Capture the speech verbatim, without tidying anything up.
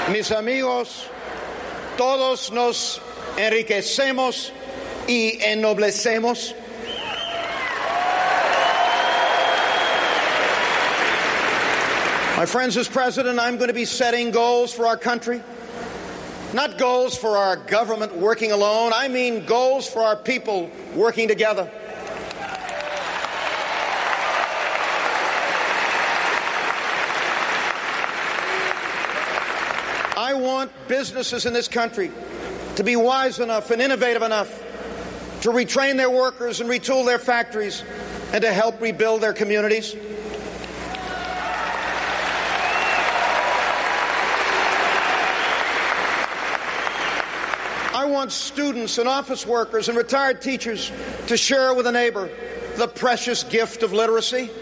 Mis amigos, todos nos enriquecemos y ennoblecemos. My friends, as president, I'm going to be setting goals for our country. Not goals for our government working alone. I mean goals for our people working together. I want businesses in this country to be wise enough and innovative enough to retrain their workers and retool their factories and to help rebuild their communities. I want students and office workers and retired teachers to share with a neighbor the precious gift of literacy.